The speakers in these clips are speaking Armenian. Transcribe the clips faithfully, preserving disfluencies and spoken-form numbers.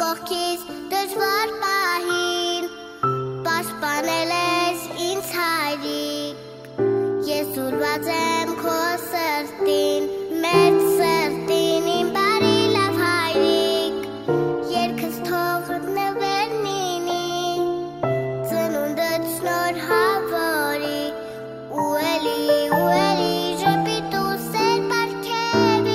կողքիս դժվար պահին պաշտպանել ես ինձ հայրիկ ես ուրված եմ քո սրտին մեծ սրտին իմ բարի լավ հայրիկ երգս թող նվեր լինի ծնունդդ շնորհավորի ու էլի ու էլի ժպիտու սեր պարգևի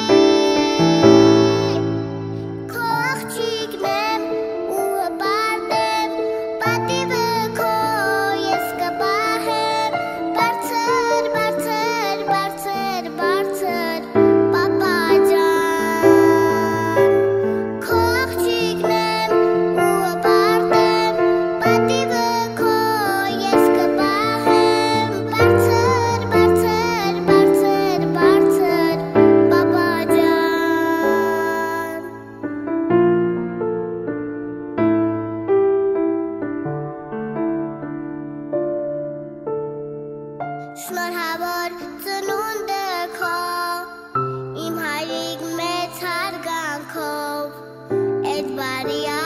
քո աղջիկն եմ ու հպարտ եմ պատիվը քո ես կպահեմ բարձր բարձր բարձր բարձր պապա ջան քո աղջիկն եմ ու հպարտ եմ պատիվը քո ես կպահեմ բարձր բարձր բարձր բարձր պապա ջան Շնորհավոր ծնունդը քո իմ հայրիկ մեծ հարգանքով այդ բարի